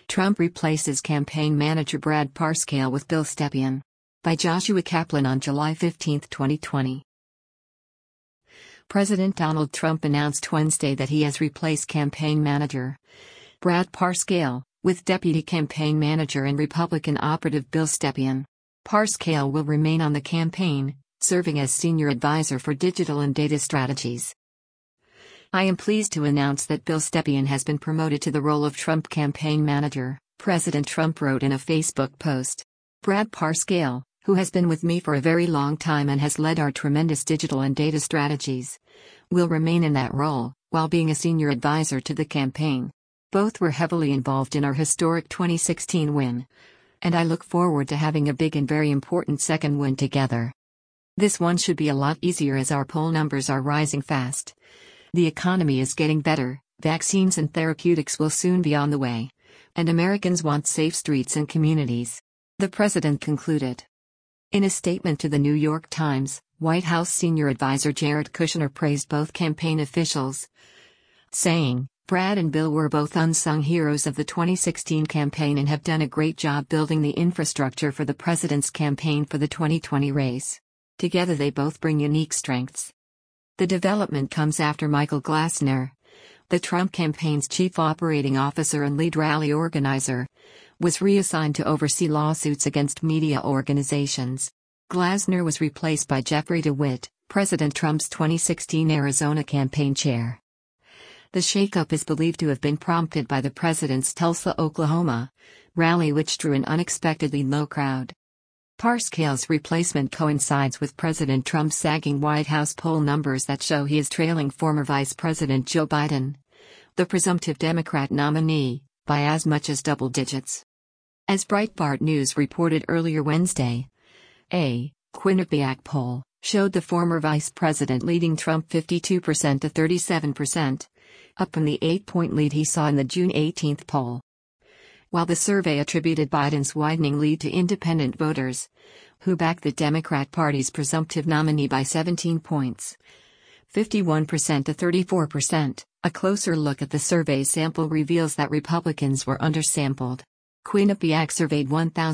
Trump replaces campaign manager Brad Parscale with Bill Stepien. By Joshua Kaplan on July 15, 2020. President Donald Trump announced Wednesday that he has replaced campaign manager Brad Parscale with deputy campaign manager and Republican operative Bill Stepien. Parscale will remain on the campaign, serving as senior advisor for digital and data strategies. I am pleased to announce that Bill Stepien has been promoted to the role of Trump campaign manager, President Trump wrote in a Facebook post. Brad Parscale, who has been with me for a very long time and has led our tremendous digital and data strategies, will remain in that role, while being a senior advisor to the campaign. Both were heavily involved in our historic 2016 win. And I look forward to having a big and very important second win together. This one should be a lot easier as our poll numbers are rising fast. The economy is getting better, vaccines and therapeutics will soon be on the way. And Americans want safe streets and communities. The president concluded. In a statement to the New York Times, White House senior advisor Jared Kushner praised both campaign officials, saying, Brad and Bill were both unsung heroes of the 2016 campaign and have done a great job building the infrastructure for the president's campaign for the 2020 race. Together they both bring unique strengths. The development comes after Michael Glasner, the Trump campaign's chief operating officer and lead rally organizer, was reassigned to oversee lawsuits against media organizations. Glasner was replaced by Jeffrey DeWitt, President Trump's 2016 Arizona campaign chair. The shakeup is believed to have been prompted by the president's Tulsa, Oklahoma, rally which drew an unexpectedly low crowd. Parscale's replacement coincides with President Trump's sagging White House poll numbers that show he is trailing former Vice President Joe Biden, the presumptive Democrat nominee, by as much as double digits. As Breitbart News reported earlier Wednesday, a Quinnipiac poll showed the former vice president leading Trump 52% to 37%, up from the 8-point lead he saw in the June 18 poll. While the survey attributed Biden's widening lead to independent voters, who backed the Democrat Party's presumptive nominee by 17 points, 51% to 34%, a closer look at the survey sample reveals that Republicans were undersampled. Quinnipiac surveyed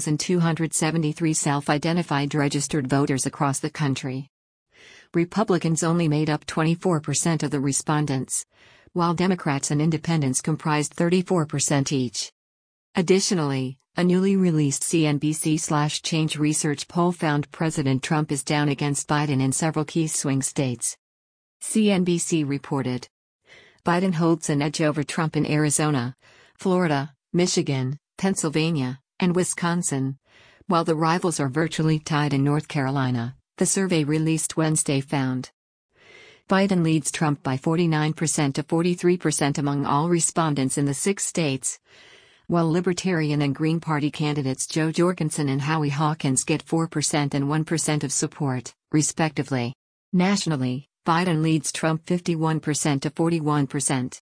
1,273 self-identified registered voters across the country. Republicans only made up 24% of the respondents, while Democrats and independents comprised 34% each. Additionally, a newly released CNBC/Change Research poll found President Trump is down against Biden in several key swing states. CNBC reported. Biden holds an edge over Trump in Arizona, Florida, Michigan, Pennsylvania, and Wisconsin, while the rivals are virtually tied in North Carolina, the survey released Wednesday found. Biden leads Trump by 49% to 43% among all respondents in the 6 states, while Libertarian and Green Party candidates Jo Jorgensen and Howie Hawkins get 4% and 1% of support, respectively. Nationally, Biden leads Trump 51% to 41%.